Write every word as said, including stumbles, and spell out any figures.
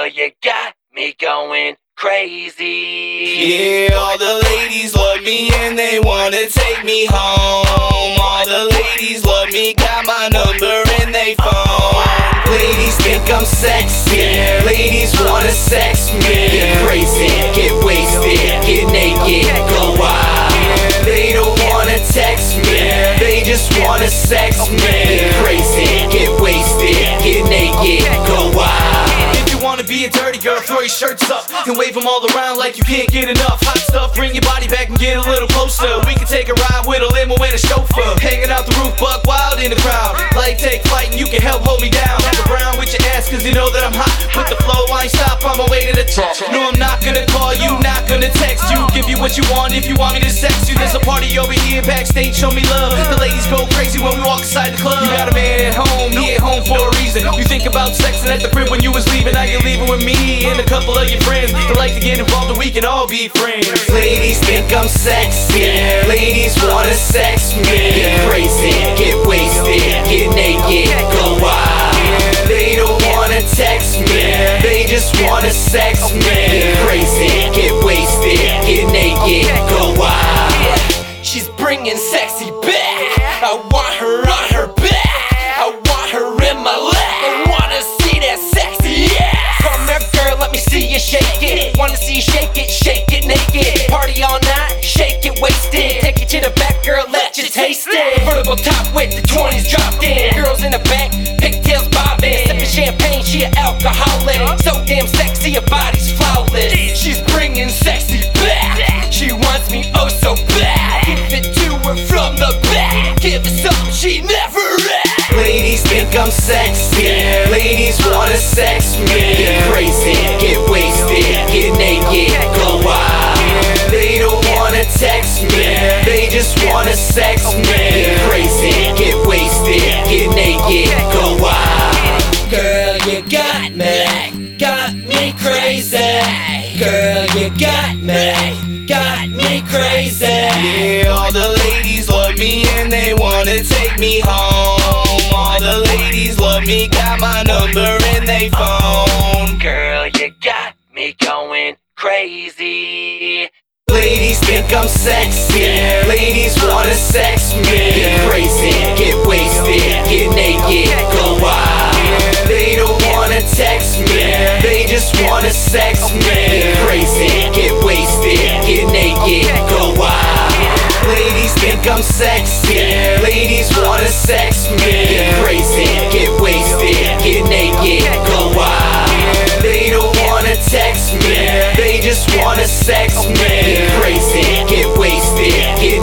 you got me going crazy. Yeah, all the ladies love me and they wanna take me home. All the ladies love me, got my number in they phone. Ladies think I'm sexy, ladies wanna sex me. Get crazy, get wasted, get naked, go wild. They don't wanna text me, they just wanna sex me. Get crazy, get wasted, get naked, go wild. If you wanna be a dirty girl, throw your shirts up and wave them all around like you can't get enough. Hot stuff, bring your body back and get a little closer. We can take a ride with a limo and a chauffeur. Hanging out the roof, buck wild in the crowd. Like take flight and you can help hold me down. Walk around with your ass cause you know that I'm hot. With the flow, I ain't stop on my way to the top. No, I'm not gonna call you, not gonna text you. Give you what you want if you want me to sex you. There's a party over here backstage, show me love. The ladies go crazy when we walk inside the club. You got a man at home, he at home for a reason. You think about sexing at the crib when you was leaving. Now you're leaving with me and a couple of your friends that like to get involved and we can all be friends. Ladies think I'm sexy, ladies wanna sex me. Get crazy, get wasted, get naked, go wild. They don't wanna text me, they just wanna sex me. Get crazy, get wasted, get naked, go wild. She's bringing sexy back, I want her on her back, I want her in my lap. I wanna see that sexy ass. Come here girl, let me see you shake it. Wanna see you shake it, shake it naked. Party all night, shake it wasted. Take it to the back girl, let you taste it. Vertical top with the twenties dropped in. Girls in the back, pigtails bobbing. Sipping champagne, she an alcoholic. So damn sexy, her body's flawless. She's bringing sexy back, she wants me oh so bad. Give it to her from the back, give her something she never had. Ladies think I'm sexy, ladies wanna sex me. Get crazy, get wasted, get naked, go wild. They don't wanna text me, they just wanna sex me. Get crazy, get wasted, get naked, go wild. Girl, you got me, got me crazy. Girl, you got me, got me crazy. Yeah, all the ladies love me and they wanna take me home. All the ladies love me, got my number in they phone. Girl, you got me going crazy. Ladies think I'm sexy, ladies wanna sex me. Get crazy, get wasted, get naked, go wild. They don't wanna text me, they just wanna sex me. Get crazy, get wasted, get naked, go wild. Ladies think I'm sexy, ladies wanna sex me. Get crazy, get wasted, get naked, go wild. They don't wanna text me, they just wanna sex me. Get crazy, get wasted, get